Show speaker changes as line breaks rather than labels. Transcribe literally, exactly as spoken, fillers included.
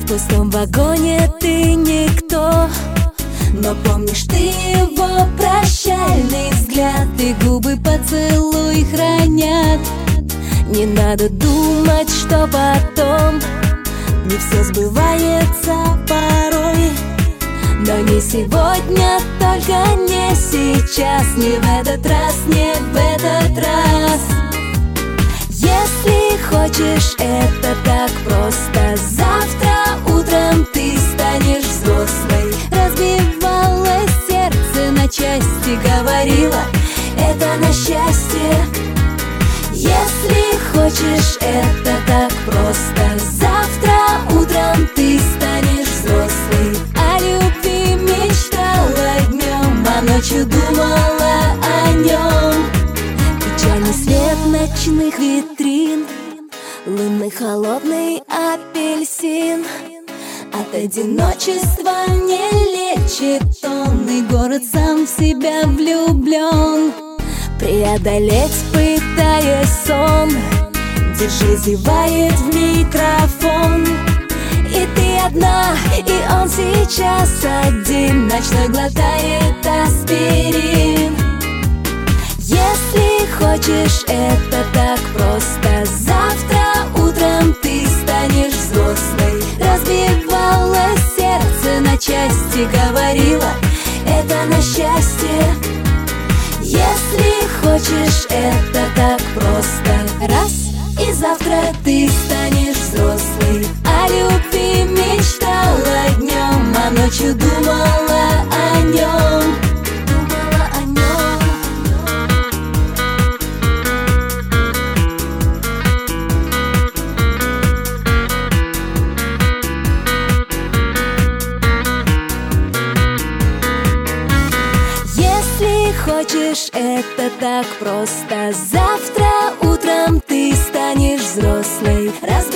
пустом вагоне ты никто, но помнишь ты его прощальный взгляд, и губы поцелуй хранят. Не надо думать, что потом не все сбывается порой, но не сегодня, только не сейчас, не в этот раз, не в этот раз. Если хочешь, это так просто. Завтра утром ты станешь взрослой. Разбивалось сердце на части, говорила, это на счастье. Если хочешь, это так просто. Завтра утром ты станешь взрослой. О любви мечтала днем, а ночью думала о нем. Печальный свет ночных витрин, лунный холодный апельсин. От одиночества не лечит он, и город сам в себя влюблен. Преодолеть, пытаясь сон, держи, зевает в микрофон. И ты одна, и он сейчас один, ночной глотает аспирин. Если хочешь, это так просто. Завтра утром ты станешь взрослой. Разбивалось сердце на части, говорила, это на счастье. Если хочешь, это так просто. Раз, и завтра ты станешь взрослой. О любви мечтала днем, а ночью думала о нем. Думала о нем. Если хочешь, это так просто. Завтра утром ты станешь взрослой. Раз